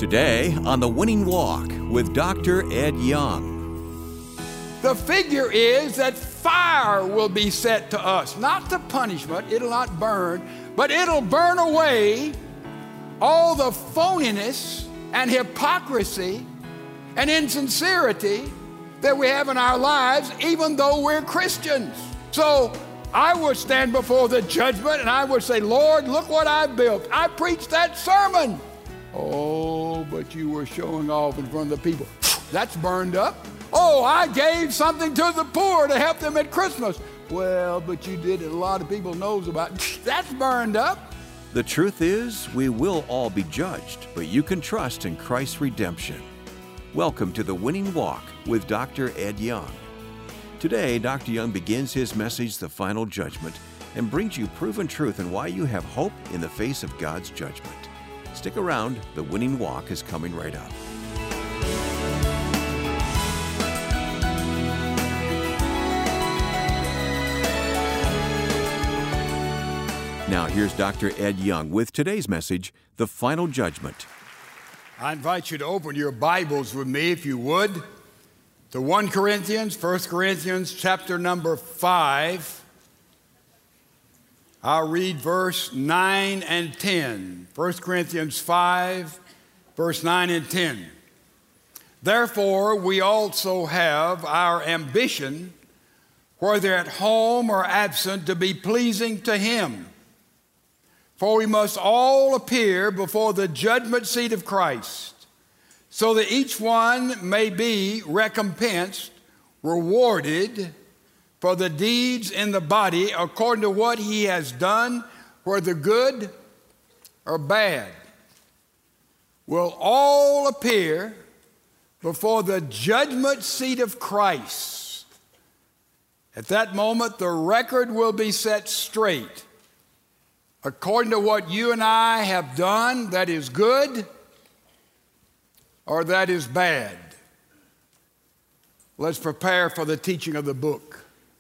Today on The Winning Walk with Dr. Ed Young. The figure is that fire will be set to us, not to punishment, it'll not burn, but it'll burn away all the phoniness and hypocrisy and insincerity that we have in our lives, even though we're Christians. So I would stand before the judgment and I would say, Lord, look what I built. I preached that sermon. Oh, but you were showing off in front of the people. That's burned up. Oh, I gave something to the poor to help them at Christmas. Well, but you did it. A lot of people knows about it. That's burned up. The truth is, we will all be judged, but you can trust in Christ's redemption. Welcome to The Winning Walk with Dr. Ed Young. Today, Dr. Young begins his message, The Final Judgment, and brings you proven truth and why you have hope in the face of God's judgment. Stick around, The Winning Walk is coming right up. Now, here's Dr. Ed Young with today's message, The Final Judgment. I invite you to open your Bibles with me, if you would, to 1 Corinthians, chapter number 5. I'll read verse 9 and 10. 1 Corinthians 5, verse 9 and 10. Therefore, we also have our ambition, whether at home or absent, to be pleasing to Him. For we must all appear before the judgment seat of Christ, so that each one may be recompensed, rewarded for the deeds in the body according to what he has done, whether good or bad. Will all appear before the judgment seat of Christ. At that moment, the record will be set straight according to what you and I have done that is good or that is bad. Let's prepare for the teaching of the book.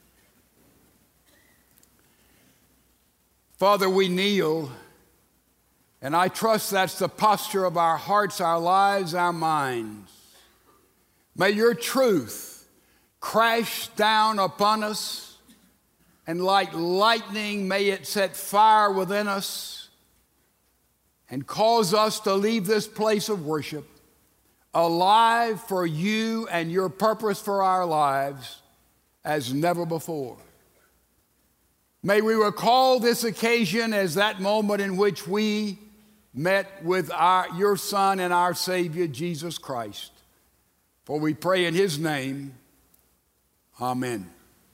Father, we kneel, and I trust that's the posture of our hearts, our lives, our minds. May your truth crash down upon us, and like lightning, may it set fire within us and cause us to leave this place of worship alive for you and your purpose for our lives as never before. May we recall this occasion as that moment in which we met with your Son and our Savior, Jesus Christ. For we pray in His name, amen.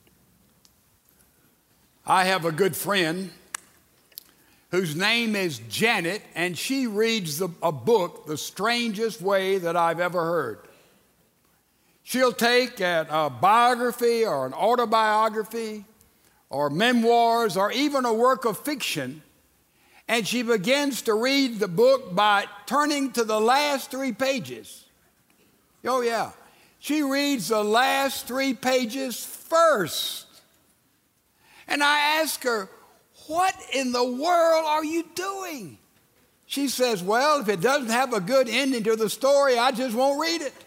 I have a good friend whose name is Janet, and she reads a book the strangest way that I've ever heard. She'll take a biography or an autobiography or memoirs, or even a work of fiction, and she begins to read the book by turning to the last 3 pages. Oh, yeah. She reads the last 3 pages first. And I ask her, what in the world are you doing? She says, well, if it doesn't have a good ending to the story, I just won't read it.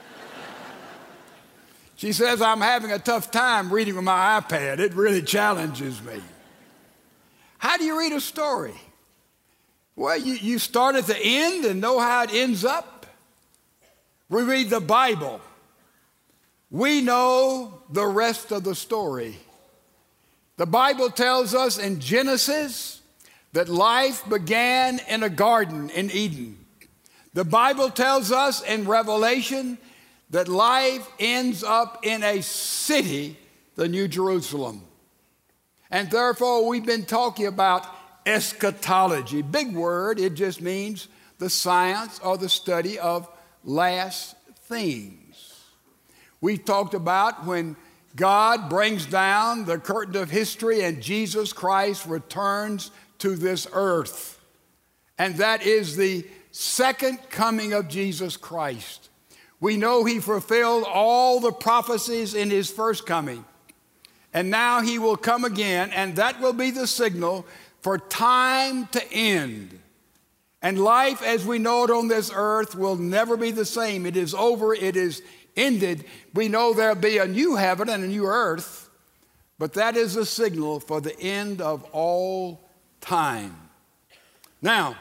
She says, I'm having a tough time reading with my iPad. It really challenges me. How do you read a story? Well, you start at the end and know how it ends up. We read the Bible. We know the rest of the story. The Bible tells us in Genesis that life began in a garden in Eden. The Bible tells us in Revelation that life ends up in a city, the New Jerusalem. And therefore, we've been talking about eschatology. Big word, it just means the science or the study of last things. We talked about when God brings down the curtain of history and Jesus Christ returns to this earth. And that is the second coming of Jesus Christ. We know He fulfilled all the prophecies in His first coming. And now He will come again, and that will be the signal for time to end. And life as we know it on this earth will never be the same. It is over. It is ended. We know there'll be a new heaven and a new earth, but that is a signal for the end of all time. Now,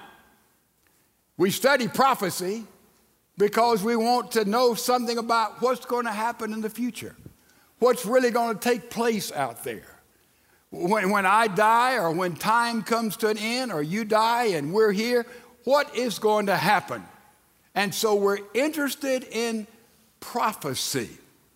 we study prophecy because we want to know something about what's going to happen in the future, what's really going to take place out there. When I die, or when time comes to an end, or you die and we're here, what is going to happen? And so we're interested in prophecy.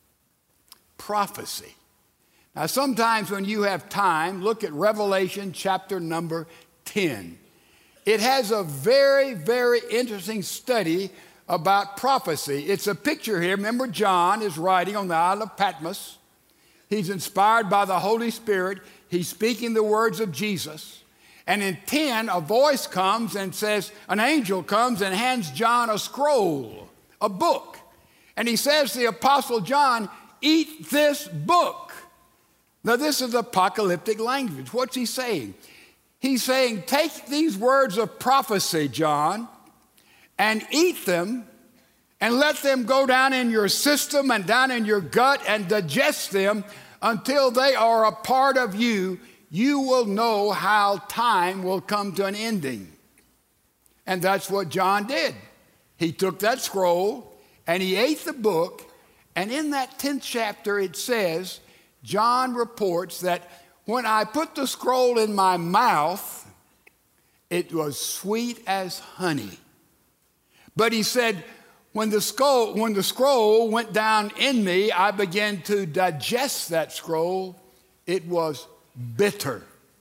Prophecy. Now, sometimes when you have time, look at Revelation chapter number 10. It has a very, very interesting study about prophecy. It's a picture here. Remember, John is writing on the Isle of Patmos. He's inspired by the Holy Spirit. He's speaking the words of Jesus. And in 10, a voice comes and says, an angel comes and hands John a scroll, a book. And he says to the Apostle John, eat this book. Now, this is apocalyptic language. What's he saying? He's saying, take these words of prophecy, John, and eat them, and let them go down in your system and down in your gut and digest them until they are a part of you. You will know how time will come to an ending. And that's what John did. He took that scroll and he ate the book. And in that 10th chapter, it says, John reports that when I put the scroll in my mouth, it was sweet as honey. But he said, when the scroll went down in me, I began to digest that scroll. It was bitter.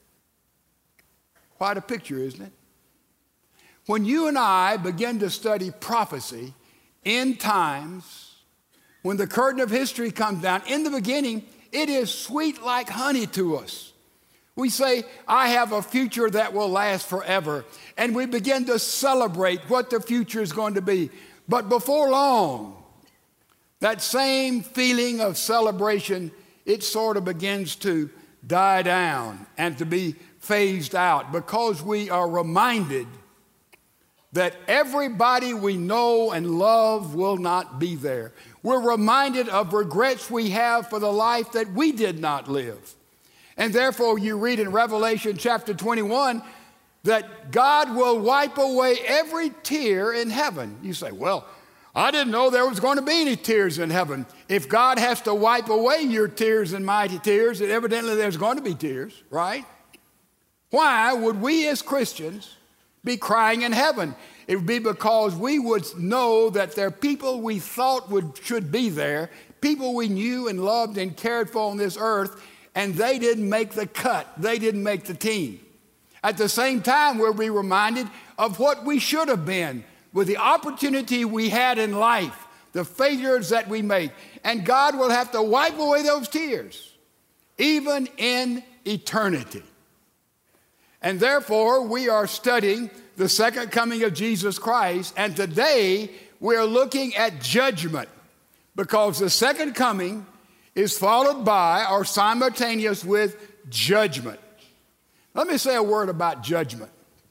Quite a picture, isn't it? When you and I begin to study prophecy, end times, when the curtain of history comes down, in the beginning, it is sweet like honey to us. We say, I have a future that will last forever. And we begin to celebrate what the future is going to be. But before long, that same feeling of celebration, it sort of begins to die down and to be phased out, because we are reminded that everybody we know and love will not be there. We're reminded of regrets we have for the life that we did not live. And therefore, you read in Revelation chapter 21 that God will wipe away every tear in heaven. You say, well, I didn't know there was going to be any tears in heaven. If God has to wipe away your tears and my tears, then evidently there's going to be tears, right? Why would we as Christians be crying in heaven? It would be because we would know that there are people we thought should be there, people we knew and loved and cared for on this earth, and they didn't make the cut. They didn't make the team. At the same time, we'll be reminded of what we should have been with the opportunity we had in life, the failures that we made. And God will have to wipe away those tears, even in eternity. And therefore, we are studying the second coming of Jesus Christ. And today, we're looking at judgment, because the second coming is followed by or simultaneous with judgment. Let me say a word about judgment.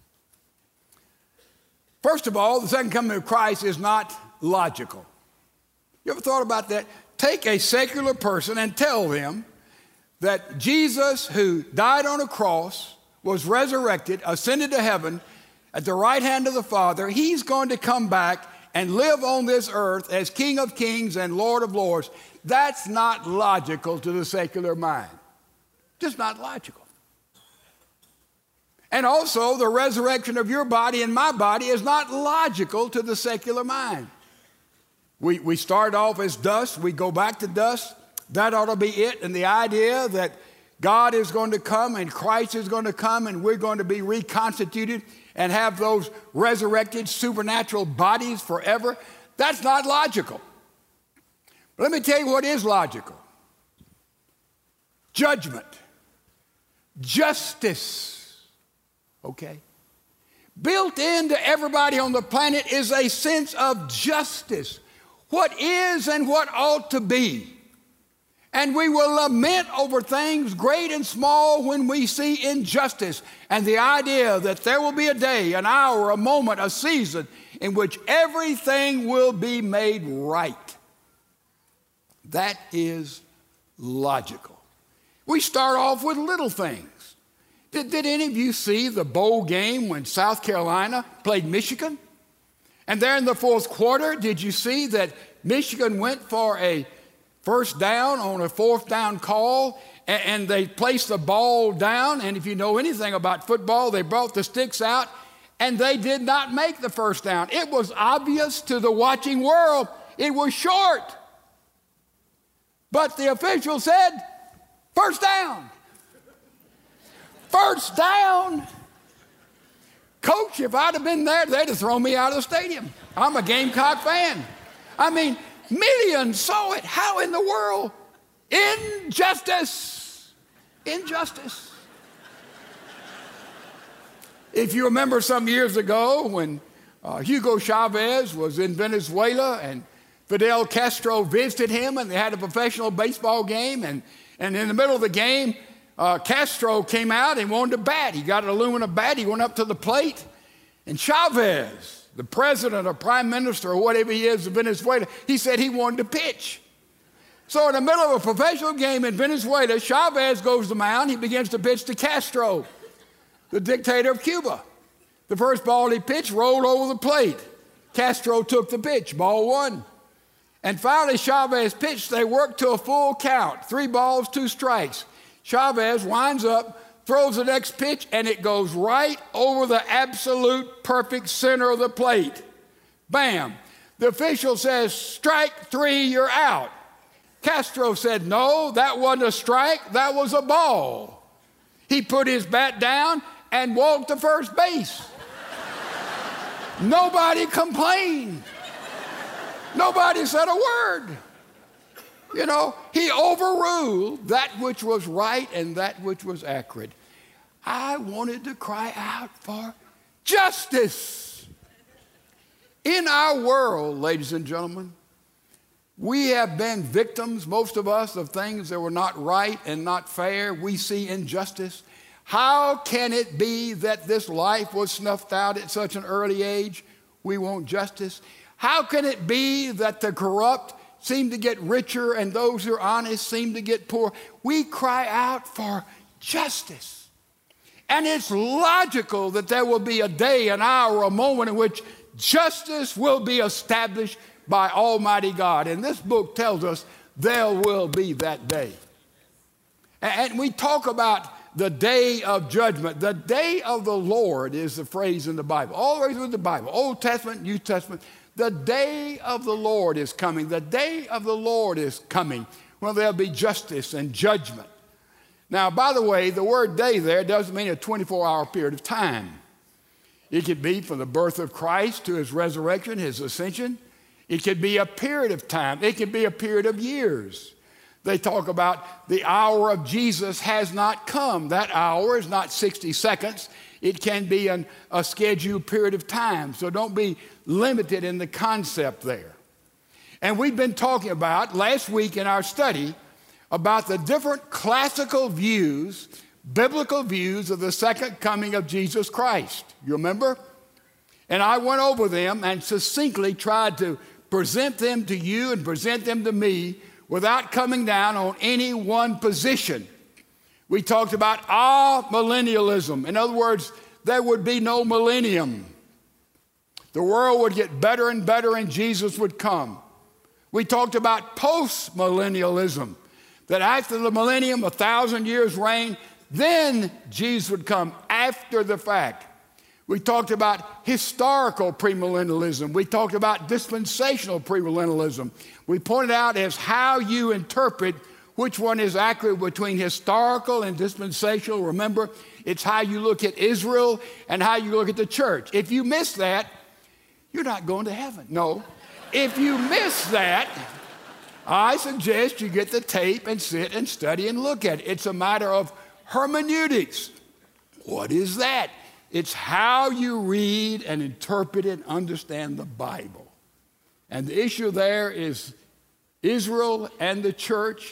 First of all, the second coming of Christ is not logical. You ever thought about that? Take a secular person and tell them that Jesus, who died on a cross, was resurrected, ascended to heaven at the right hand of the Father, he's going to come back and live on this earth as King of Kings and Lord of Lords. That's not logical to the secular mind. Just not logical. And also, the resurrection of your body and my body is not logical to the secular mind. We start off as dust, we go back to dust. That ought to be it. And the idea that God is going to come and Christ is going to come and we're going to be reconstituted and have those resurrected supernatural bodies forever, that's not logical. But let me tell you what is logical. Judgment. Justice. Okay? Built into everybody on the planet is a sense of justice. What is and what ought to be. And we will lament over things great and small when we see injustice and the idea that there will be a day, an hour, a moment, a season in which everything will be made right. That is logical. We start off with little things. Did any of you see the bowl game when South Carolina played Michigan? And there in the fourth quarter, did you see that Michigan went for a first down on a fourth down call, and they placed the ball down, and if you know anything about football, they brought the sticks out, and they did not make the first down. It was obvious to the watching world it was short. But the official said, first down. First down. Coach, if I'd have been there, they'd have thrown me out of the stadium. I'm a Gamecock fan. I mean, millions saw it. How in the world? Injustice. Injustice. If you remember some years ago when Hugo Chavez was in Venezuela and Fidel Castro visited him and they had a professional baseball game, and in the middle of the game, Castro came out and wanted to bat. He got an aluminum bat. He went up to the plate, and Chavez, the president or prime minister or whatever he is of Venezuela, he said he wanted to pitch. So in the middle of a professional game in Venezuela, Chavez goes to the mound. He begins to pitch to Castro, the dictator of Cuba. The first ball he pitched rolled over the plate. Castro took the pitch, ball one. And finally, Chavez pitched. They worked to a full count, 3 balls, 2 strikes. Chavez winds up, throws the next pitch, and it goes right over the absolute perfect center of the plate. Bam. The official says, strike 3, you're out. Castro said, no, that wasn't a strike, that was a ball. He put his bat down and walked to first base. Nobody complained. Nobody said a word. You know, he overruled that which was right and that which was accurate. I wanted to cry out for justice. In our world, ladies and gentlemen, we have been victims, most of us, of things that were not right and not fair. We see injustice. How can it be that this life was snuffed out at such an early age? We want justice. How can it be that the corrupt seem to get richer and those who are honest seem to get poor? We cry out for justice. And it's logical that there will be a day, an hour, a moment in which justice will be established by Almighty God. And this book tells us there will be that day. And we talk about the day of judgment. The day of the Lord is the phrase in the Bible. All the way through the Bible, Old Testament, New Testament. The day of the Lord is coming. The day of the Lord is coming when there'll be justice and judgment. Now, by the way, the word day there doesn't mean a 24-hour period of time. It could be from the birth of Christ to his resurrection, his ascension. It could be a period of time. It could be a period of years. They talk about the hour of Jesus has not come. That hour is not 60 seconds. It can be a scheduled period of time. So don't be limited in the concept there. And we've been talking about, last week in our study, about the different classical views, biblical views of the second coming of Jesus Christ. You remember? And I went over them and succinctly tried to present them to you and present them to me without coming down on any one position. We talked about millennialism. In other words, there would be no millennium. The world would get better and better and Jesus would come. We talked about post-millennialism, that after the millennium, 1,000 years reign, then Jesus would come after the fact. We talked about historical premillennialism. We talked about dispensational premillennialism. We pointed out as how you interpret which one is accurate between historical and dispensational. Remember, it's how you look at Israel and how you look at the church. If you miss that, you're not going to heaven. No. If you miss that, I suggest you get the tape and sit and study and look at it. It's a matter of hermeneutics. What is that? It's how you read and interpret and understand the Bible. And the issue there is Israel and the church,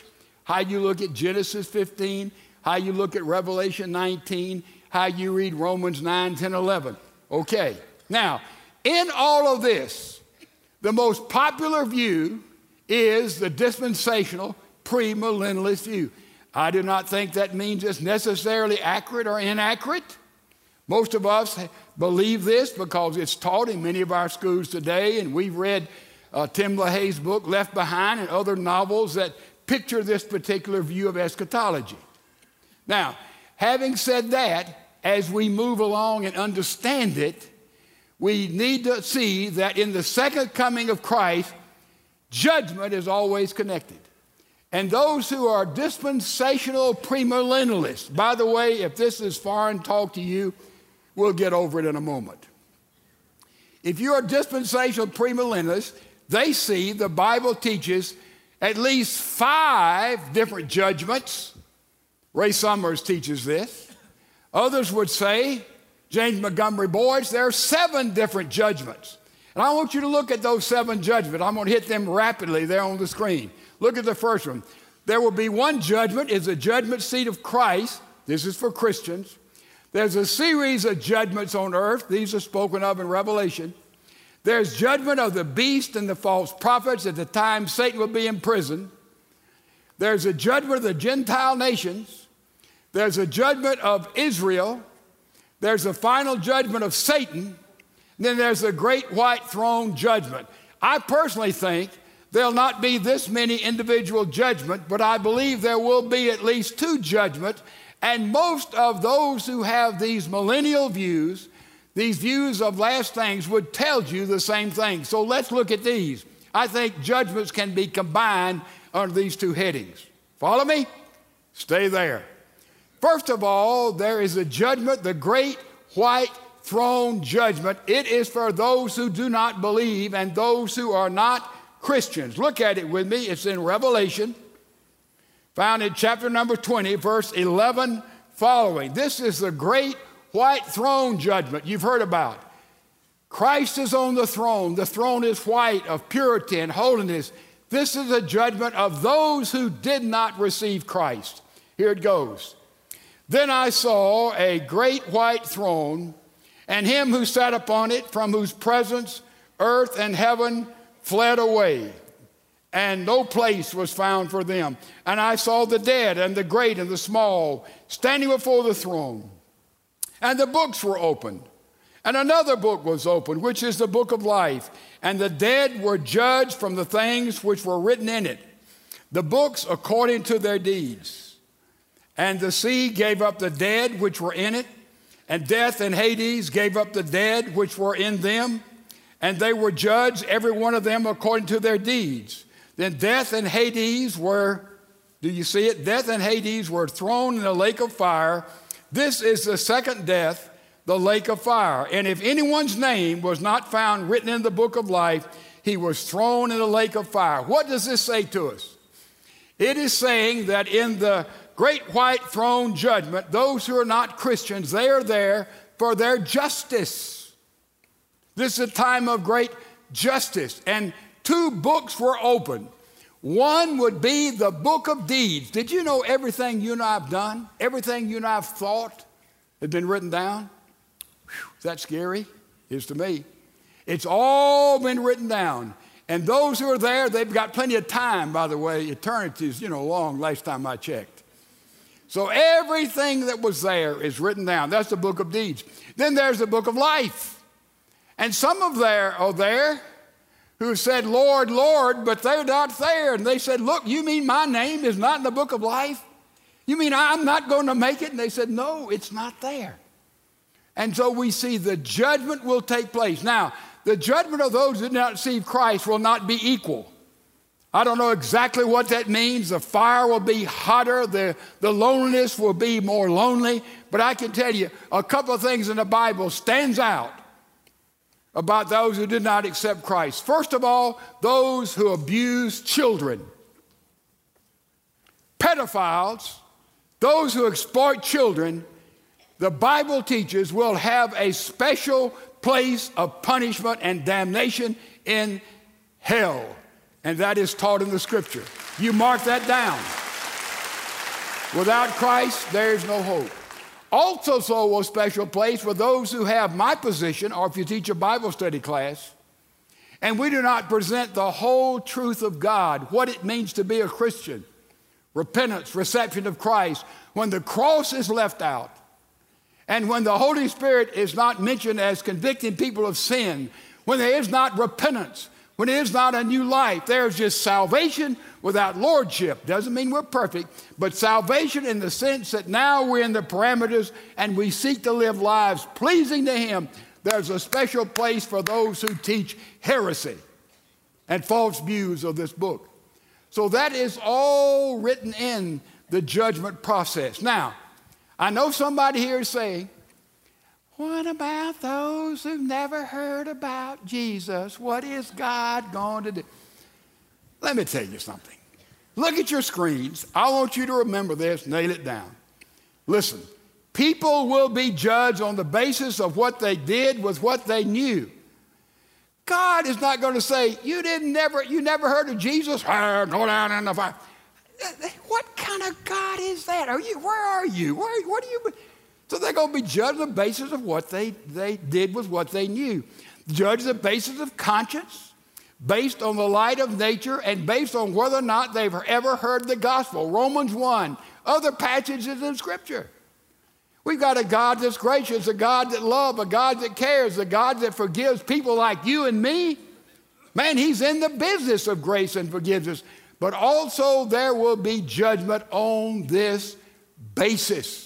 how you look at Genesis 15, how you look at Revelation 19, how you read Romans 9, 10, 11. Okay, now, in all of this, the most popular view is the dispensational premillennialist view. I do not think that means it's necessarily accurate or inaccurate. Most of us believe this because it's taught in many of our schools today, and we've read Tim LaHaye's book, Left Behind, and other novels that picture this particular view of eschatology. Now, having said that, as we move along and understand it, we need to see that in the second coming of Christ, judgment is always connected. And those who are dispensational premillennialists, by the way, if this is foreign talk to you, we'll get over it in a moment. If you're a dispensational premillennialist, they see the Bible teaches at least 5 different judgments. Ray Summers teaches this. Others would say, James Montgomery Boyce, there are 7 different judgments. And I want you to look at those 7 judgments. I'm going to hit them rapidly there on the screen. Look at the first one. There will be one judgment, is the judgment seat of Christ. This is for Christians. There's a series of judgments on earth. These are spoken of in Revelation. There's judgment of the beast and the false prophets at the time Satan will be in prison. There's a judgment of the Gentile nations. There's a judgment of Israel. There's a final judgment of Satan. And then there's a great white throne judgment. I personally think there'll not be this many individual judgments, but I believe there will be at least 2 judgments. And most of those who have these millennial views, these views of last things, would tell you the same thing. So let's look at these. I think judgments can be combined under these 2 headings. Follow me? Stay there. First of all, there is a judgment, the great white throne judgment. It is for those who do not believe and those who are not Christians. Look at it with me. It's in Revelation, found in chapter number 20, verse 11 following. This is the great white throne judgment you've heard about. Christ is on the throne. The throne is white, of purity and holiness. This is a judgment of those who did not receive Christ. Here it goes. Then I saw a great white throne, and him who sat upon it, from whose presence earth and heaven fled away, and no place was found for them. And I saw the dead and the great and the small standing before the throne. And the books were opened. And another book was opened, which is the book of life. And the dead were judged from the things which were written in it, the books according to their deeds. And the sea gave up the dead which were in it, and death and Hades gave up the dead which were in them. And they were judged, every one of them according to their deeds. Then death and Hades were, do you see it? Death and Hades were thrown in the lake of fire. This is the second death, the lake of fire. And if anyone's name was not found written in the book of life, he was thrown in the lake of fire. What does this say to us? It is saying that in the great white throne judgment, those who are not Christians, they are there for their justice. This is a time of great justice. And 2 books were opened. One would be the book of deeds. Did you know everything you and I have done, everything you and I have thought has been written down? Whew, is that scary? It is to me. It's all been written down. And those who are there, they've got plenty of time, by the way. Eternity is, long, last time I checked. So everything that was there is written down. That's the book of deeds. Then there's the book of life. And some of there are there who said, Lord, Lord, but they're not there. And they said, look, you mean my name is not in the book of life? You mean I'm not going to make it? And they said, no, it's not there. And so we see the judgment will take place. Now, the judgment of those who did not receive Christ will not be equal. I don't know exactly what that means. The fire will be hotter. The loneliness will be more lonely. But I can tell you a couple of things in the Bible stands out about those who did not accept Christ. First of all, those who abuse children. Pedophiles, those who exploit children, the Bible teaches will have a special place of punishment and damnation in hell. And that is taught in the Scripture. You mark that down. Without Christ, there is no hope. Also, so a special place for those who have my position, or if you teach a Bible study class, and we do not present the whole truth of God, what it means to be a Christian, repentance, reception of Christ, when the cross is left out, and when the Holy Spirit is not mentioned as convicting people of sin, when there is not repentance, when it is not a new life, there's just salvation without lordship. Doesn't mean we're perfect, but salvation in the sense that now we're in the parameters and we seek to live lives pleasing to Him. There's a special place for those who teach heresy and false views of this book. So that is all written in the judgment process. Now, I know somebody here is saying, what about those who've never heard about Jesus? What is God going to do? Let me tell you something. Look at your screens. I want you to remember this, nail it down. Listen, people will be judged on the basis of what they did with what they knew. God is not going to say, you never heard of Jesus? Go down in the fire. What kind of God is that? Where are you? What are you? So they're going to be judged on the basis of what they did with what they knew. Judged on the basis of conscience, based on the light of nature, and based on whether or not they've ever heard the gospel. Romans 1, other passages in Scripture. We've got a God that's gracious, a God that loves, a God that cares, a God that forgives people like you and me. Man, He's in the business of grace and forgiveness. But also there will be judgment on this basis.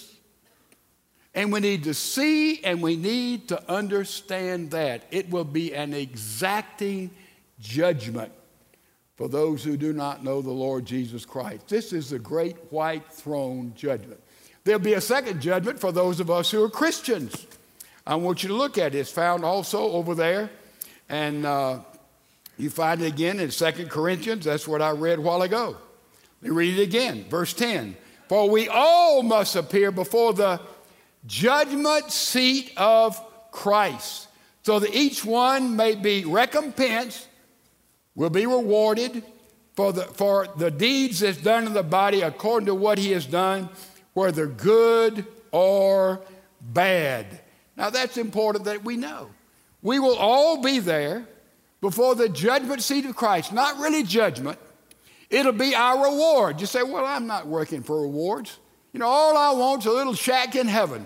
And we need to see and we need to understand that. It will be an exacting judgment for those who do not know the Lord Jesus Christ. This is the great white throne judgment. There'll be a second judgment for those of us who are Christians. I want you to look at it. It's found also over there. And you find it again in 2 Corinthians. That's what I read a while ago. Let me read it again. Verse 10. For we all must appear before the judgment seat of Christ, so that each one may be recompensed, will be rewarded for the deeds that's done in the body according to what he has done, whether good or bad. Now that's important that we know. We will all be there before the judgment seat of Christ. Not really judgment. It'll be our reward. You say, well, I'm not working for rewards. All I want is a little shack in heaven.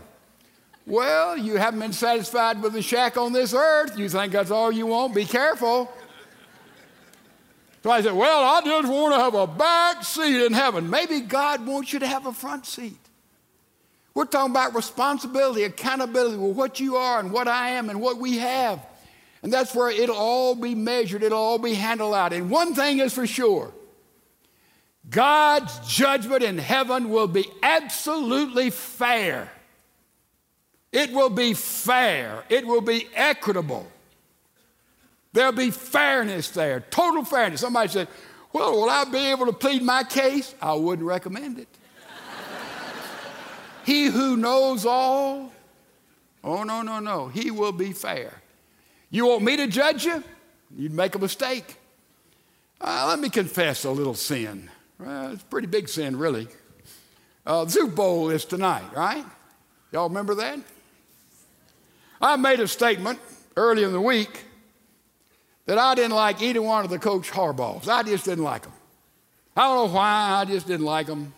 Well, you haven't been satisfied with the shack on this earth. You think that's all you want? Be careful. So I said, well, I just want to have a back seat in heaven. Maybe God wants you to have a front seat. We're talking about responsibility, accountability with what you are and what I am and what we have. And that's where it'll all be measured. It'll all be handled out. And one thing is for sure. God's judgment in heaven will be absolutely fair. It will be fair. It will be equitable. There'll be fairness there, total fairness. Somebody said, well, will I be able to plead my case? I wouldn't recommend it. He who knows all, oh, no. He will be fair. You want me to judge you? You'd make a mistake. Let me confess a little sin. Well, it's a pretty big sin, really. The Super Bowl is tonight, right? Y'all remember that? I made a statement earlier in the week that I didn't like either one of the Coach Harbaughs. I just didn't like them. I don't know why, I just didn't like them.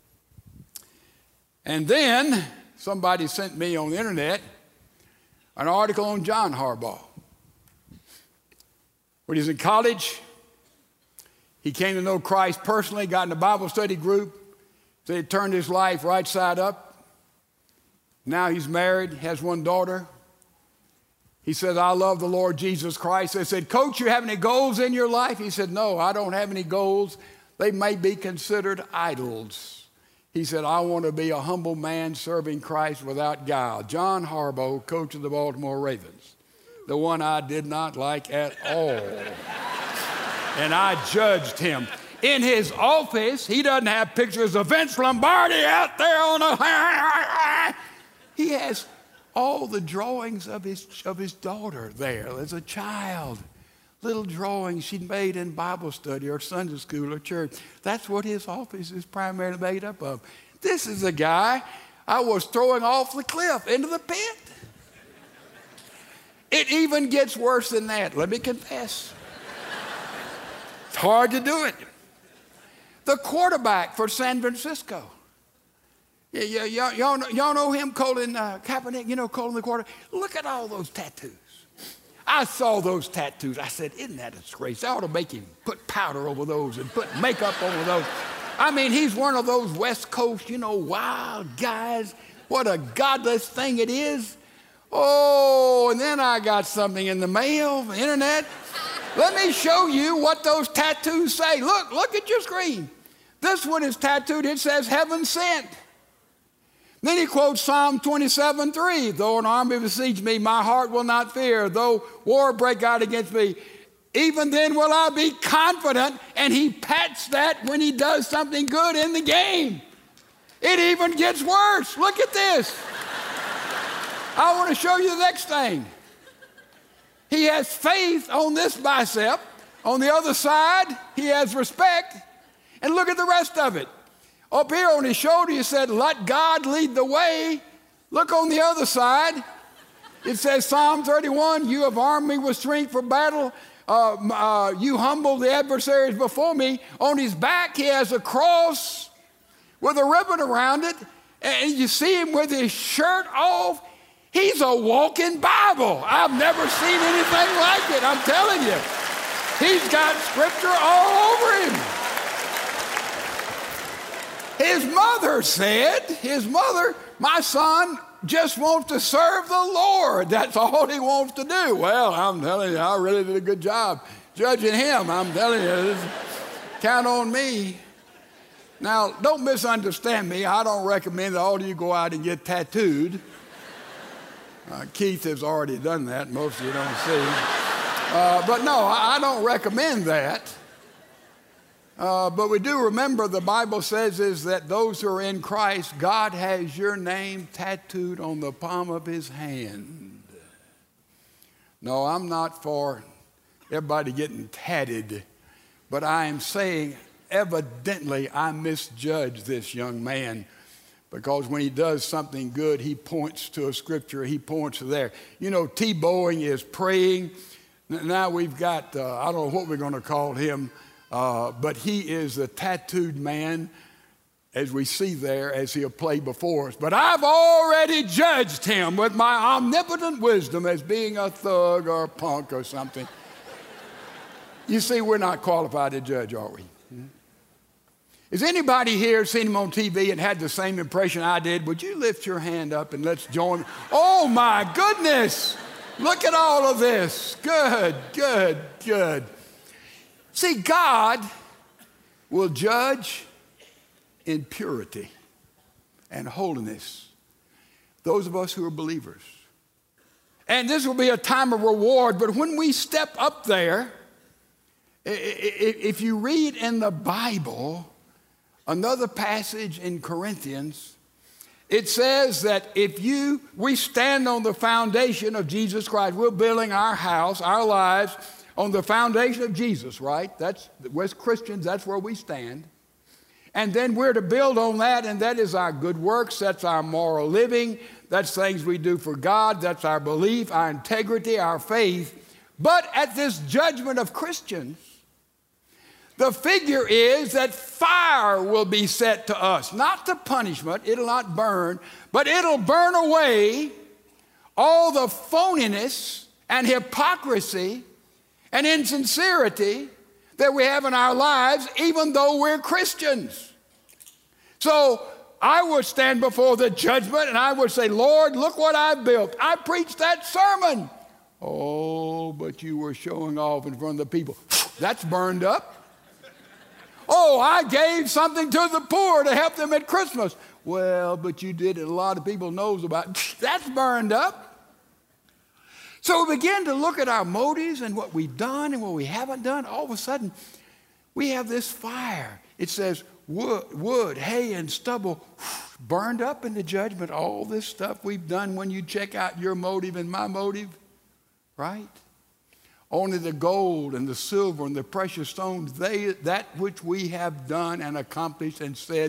And then somebody sent me on the internet an article on John Harbaugh. When he was in college, he came to know Christ personally, got in a Bible study group, so he turned his life right side up. Now he's married, has one daughter. He said, I love the Lord Jesus Christ. They said, Coach, you have any goals in your life? He said, no, I don't have any goals. They may be considered idols. He said, I want to be a humble man serving Christ without guile. John Harbaugh, coach of the Baltimore Ravens, the one I did not like at all. And I judged him. In his office, he doesn't have pictures of Vince Lombardi out there on a... He has all the drawings of his daughter there as a child. Little drawings she'd made in Bible study or Sunday school or church. That's what his office is primarily made up of. This is a guy I was throwing off the cliff into the pit. It even gets worse than that, let me confess. It's hard to do it. The quarterback for San Francisco. Y'all know him, Colin Kaepernick, you know, Colin the quarterback. Look at all those tattoos. I saw those tattoos. I said, isn't that a disgrace? I ought to make him put powder over those and put makeup over those. I mean, he's one of those West Coast, you know, wild guys. What a godless thing it is. Oh, and then I got something in the mail, the internet. Let me show you what those tattoos say. Look at your screen. This one is tattooed. It says, heaven sent. Then he quotes Psalm 27:3. Though an army besiege me, my heart will not fear. Though war break out against me, even then will I be confident. And he pats that when he does something good in the game. It even gets worse. Look at this. I want to show you the next thing. He has faith on this bicep. On the other side, he has respect. And look at the rest of it. Up here on his shoulder, he said, let God lead the way. Look on the other side. It says, Psalm 31, you have armed me with strength for battle. You humbled the adversaries before me. On his back, he has a cross with a ribbon around it. And you see him with his shirt off. He's a walking Bible. I've never seen anything like it, I'm telling you. He's got scripture all over him. His mother said, my son just wants to serve the Lord. That's all he wants to do. Well, I'm telling you, I really did a good job judging him. I'm telling you, count on me. Now, don't misunderstand me. I don't recommend that all of you go out and get tattooed. Keith has already done that. Most of you don't see. But no, I don't recommend that. But we do remember the Bible says is that those who are in Christ, God has your name tattooed on the palm of his hand. No, I'm not for everybody getting tatted, but I am saying evidently I misjudged this young man, because when he does something good, he points to a scripture, he points to there. You know, T-bowing is praying. Now we've got, I don't know what we're going to call him, but he is a tattooed man, as we see there, as he'll play before us. But I've already judged him with my omnipotent wisdom as being a thug or a punk or something. You see, we're not qualified to judge, are we? Has anybody here seen him on TV and had the same impression I did? Would you lift your hand up and let's join? Oh, my goodness. Look at all of this. Good, good, good. See, God will judge in purity and holiness those of us who are believers. And this will be a time of reward, but when we step up there, if you read in the Bible, another passage in Corinthians, it says that we stand on the foundation of Jesus Christ. We're building our house, our lives, on the foundation of Jesus, right? We're Christians, that's where we stand. And then we're to build on that, and that is our good works, that's our moral living, that's things we do for God, that's our belief, our integrity, our faith. But at this judgment of Christians, the figure is that fire will be set to us, not the punishment, it'll not burn, but it'll burn away all the phoniness and hypocrisy and insincerity that we have in our lives, even though we're Christians. So I would stand before the judgment and I would say, Lord, look what I built. I preached that sermon. Oh, but you were showing off in front of the people. That's burned up. Oh, I gave something to the poor to help them at Christmas. Well, but you did it. A lot of people knows about. That's burned up. So we begin to look at our motives and what we've done and what we haven't done. All of a sudden, we have this fire. It says wood, hay, and stubble burned up in the judgment. All this stuff we've done when you check out your motive and my motive, right? Only the gold and the silver and the precious stones, that which we have done and accomplished and said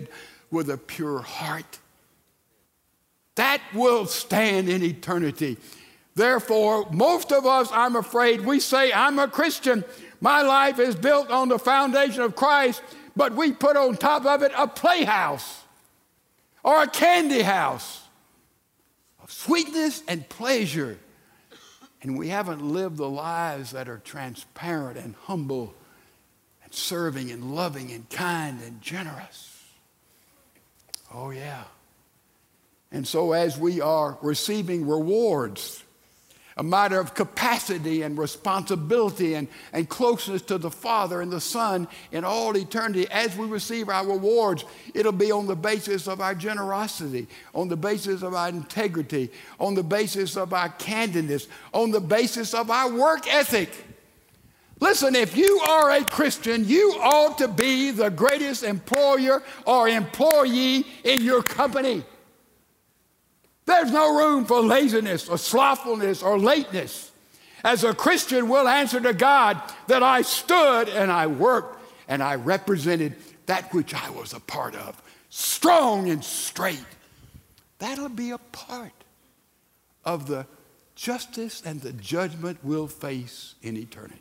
with a pure heart. That will stand in eternity. Therefore, most of us, I'm afraid, we say, I'm a Christian. My life is built on the foundation of Christ, but we put on top of it a playhouse or a candy house of sweetness and pleasure. And we haven't lived the lives that are transparent and humble and serving and loving and kind and generous. Oh, yeah. And so as we are receiving rewards, a matter of capacity and responsibility and closeness to the Father and the Son in all eternity, as we receive our rewards, it'll be on the basis of our generosity, on the basis of our integrity, on the basis of our candidness, on the basis of our work ethic. Listen, if you are a Christian, you ought to be the greatest employer or employee in your company. There's no room for laziness or slothfulness or lateness. As a Christian, we'll answer to God that I stood and I worked and I represented that which I was a part of, strong and straight. That'll be a part of the justice and the judgment we'll face in eternity.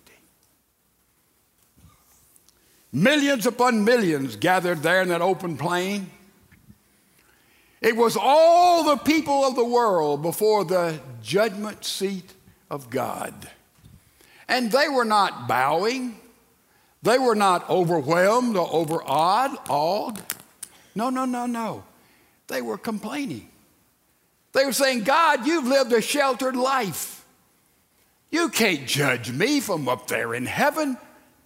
Millions upon millions gathered there in that open plain. It was all the people of the world before the judgment seat of God. And they were not bowing. They were not overwhelmed or overawed. No. They were complaining. They were saying, God, you've lived a sheltered life. You can't judge me from up there in heaven.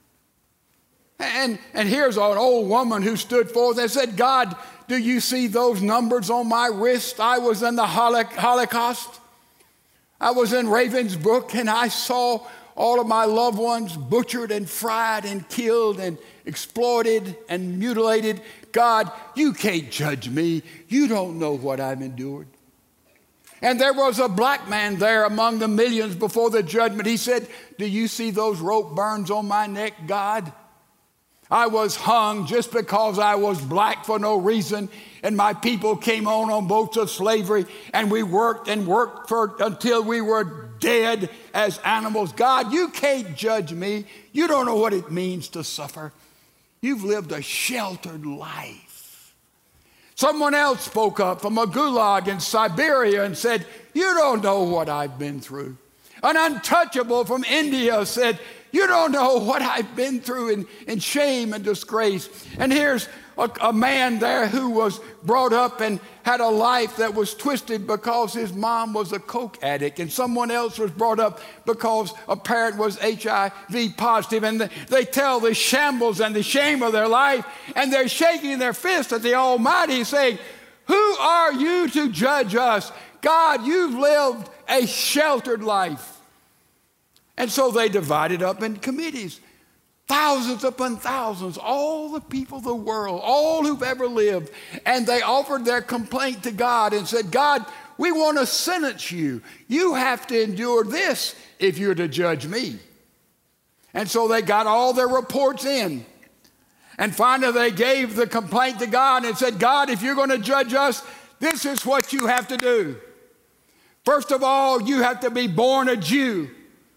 And here's an old woman who stood forth and said, God, do you see those numbers on my wrist? I was in the Holocaust. I was in Ravensbrück, and I saw all of my loved ones butchered and fried and killed and exploited and mutilated. God, you can't judge me. You don't know what I've endured. And there was a black man there among the millions before the judgment. He said, do you see those rope burns on my neck, God? I was hung just because I was black for no reason, and my people came on boats of slavery, and we worked until we were dead as animals. God, you can't judge me. You don't know what it means to suffer. You've lived a sheltered life. Someone else spoke up from a gulag in Siberia and said, you don't know what I've been through. An untouchable from India said, you don't know what I've been through in shame and disgrace. And here's a man there who was brought up and had a life that was twisted because his mom was a coke addict. And someone else was brought up because a parent was HIV positive. And they tell the shambles and the shame of their life. And they're shaking their fist at the Almighty saying, who are you to judge us? God, you've lived a sheltered life. And so they divided up in committees, thousands upon thousands, all the people of the world, all who've ever lived. And they offered their complaint to God and said, God, we want to sentence you. You have to endure this if you're to judge me. And so they got all their reports in. And finally they gave the complaint to God and said, God, if you're going to judge us, this is what you have to do. First of all, you have to be born a Jew.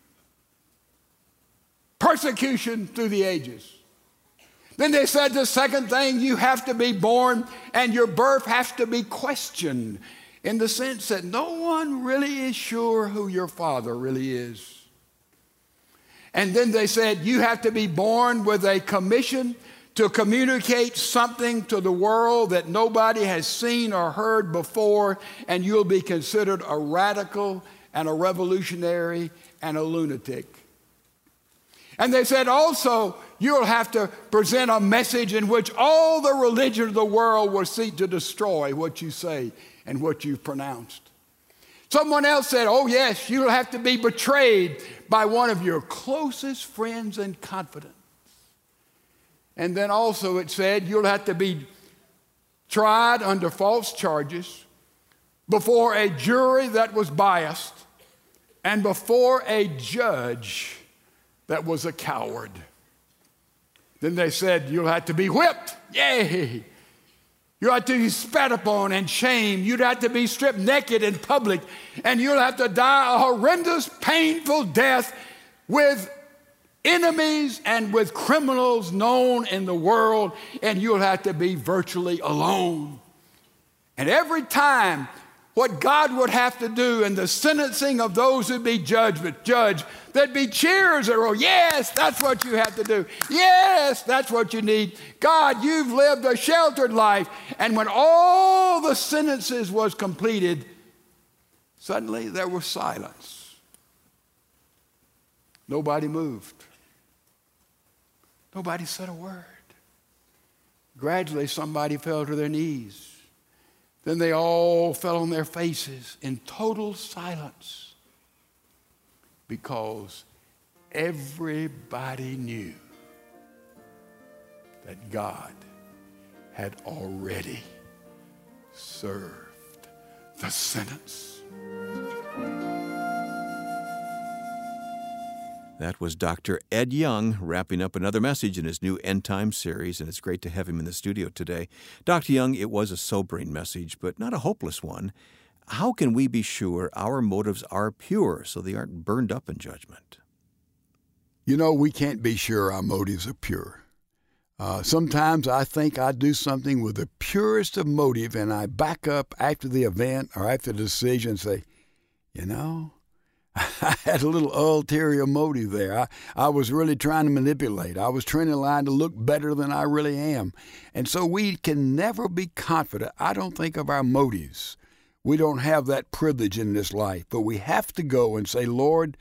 Persecution through the ages. Then they said the second thing, you have to be born and your birth has to be questioned in the sense that no one really is sure who your father really is. And then they said you have to be born with a commission to communicate something to the world that nobody has seen or heard before, and you'll be considered a radical and a revolutionary and a lunatic. And they said also, you'll have to present a message in which all the religion of the world will seek to destroy what you say and what you've pronounced. Someone else said, oh yes, you'll have to be betrayed by one of your closest friends and confidants. And then also it said, you'll have to be tried under false charges before a jury that was biased and before a judge that was a coward. Then they said, you'll have to be whipped. Yay! You'll have to be spat upon and shamed. You'd have to be stripped naked in public. And you'll have to die a horrendous, painful death with enemies and with criminals known in the world. And you'll have to be virtually alone. And every time what God would have to do in the sentencing of those who be judged, there'd be cheers or, yes, that's what you have to do. Yes, that's what you need. God, you've lived a sheltered life. And when all the sentences was completed, suddenly there was silence. Nobody moved. Nobody said a word. Gradually, somebody fell to their knees. Then they all fell on their faces in total silence because everybody knew that God had already served the sentence. That was Dr. Ed Young wrapping up another message in his new End Time series, and it's great to have him in the studio today. Dr. Young, it was a sobering message, but not a hopeless one. How can we be sure our motives are pure so they aren't burned up in judgment? You know, we can't be sure our motives are pure. Sometimes I think I do something with the purest of motive, and I back up after the event or after the decision and say, you know, I had a little ulterior motive there. I was really trying to manipulate. I was trying to look better than I really am. And so we can never be confident, I don't think, of our motives. We don't have that privilege in this life. But we have to go and say, Lord,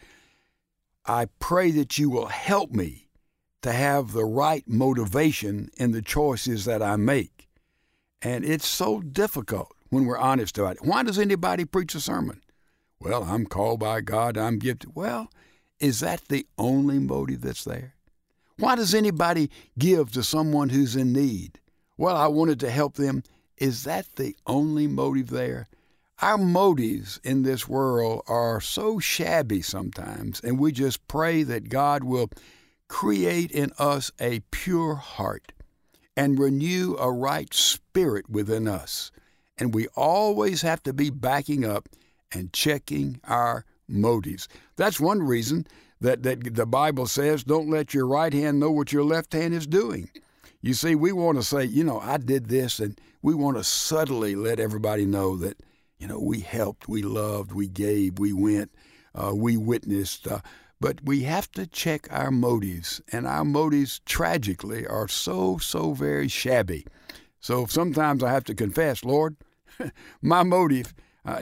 I pray that you will help me to have the right motivation in the choices that I make. And it's so difficult when we're honest about it. Why does anybody preach a sermon? Well, I'm called by God, I'm gifted. Well, is that the only motive that's there? Why does anybody give to someone who's in need? Well, I wanted to help them. Is that the only motive there? Our motives in this world are so shabby sometimes, and we just pray that God will create in us a pure heart and renew a right spirit within us. And we always have to be backing up and checking our motives. That's one reason that the Bible says, don't let your right hand know what your left hand is doing. You see, we want to say, you know, I did this, and we want to subtly let everybody know that, you know, we helped, we loved, we gave, we went, we witnessed. But we have to check our motives, and our motives, tragically, are so very shabby. So sometimes I have to confess, Lord, my motive,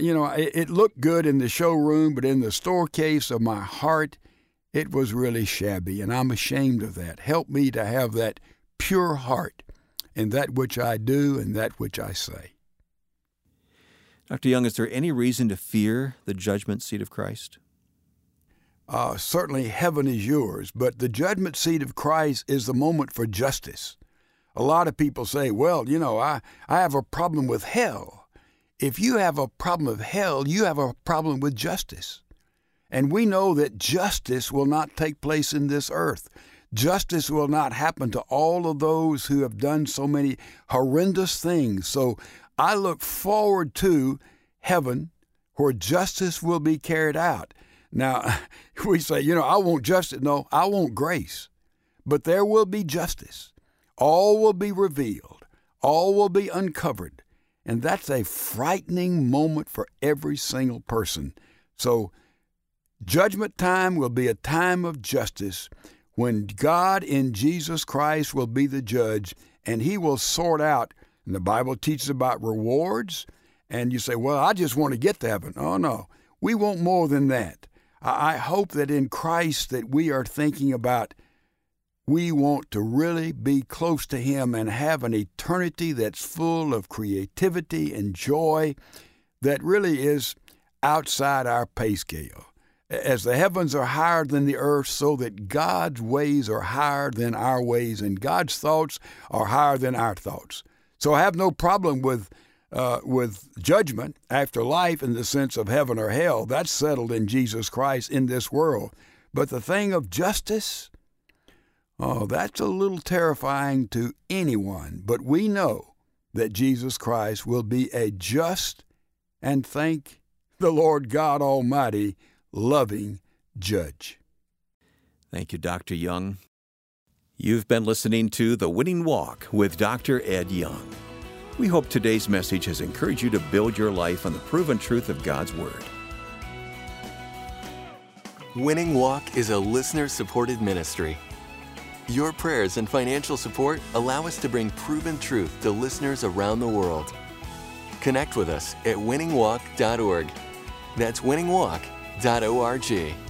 it looked good in the showroom, but in the store case of my heart, it was really shabby, and I'm ashamed of that. Help me to have that pure heart in that which I do and that which I say. Dr. Young, is there any reason to fear the judgment seat of Christ? Certainly heaven is yours, but the judgment seat of Christ is the moment for justice. A lot of people say, well, you know, I have a problem with hell. If you have a problem with hell, you have a problem with justice. And we know that justice will not take place in this earth. Justice will not happen to all of those who have done so many horrendous things. So I look forward to heaven where justice will be carried out. Now, we say, you know, I want justice. No, I want grace. But there will be justice. All will be revealed. All will be uncovered. And that's a frightening moment for every single person. So judgment time will be a time of justice when God in Jesus Christ will be the judge, and he will sort out, and the Bible teaches about rewards, and you say, well, I just want to get to heaven. Oh, no, we want more than that. I hope that in Christ that we are thinking about we want to really be close to him and have an eternity that's full of creativity and joy that really is outside our pay scale. As the heavens are higher than the earth, so that God's ways are higher than our ways, and God's thoughts are higher than our thoughts. So I have no problem with judgment after life in the sense of heaven or hell. That's settled in Jesus Christ in this world. But the thing of justice, that's a little terrifying to anyone. But we know that Jesus Christ will be a just and, thank the Lord God Almighty, loving judge. Thank you, Dr. Young. You've been listening to The Winning Walk with Dr. Ed Young. We hope today's message has encouraged you to build your life on the proven truth of God's Word. Winning Walk is a listener-supported ministry. Your prayers and financial support allow us to bring proven truth to listeners around the world. Connect with us at winningwalk.org. That's winningwalk.org.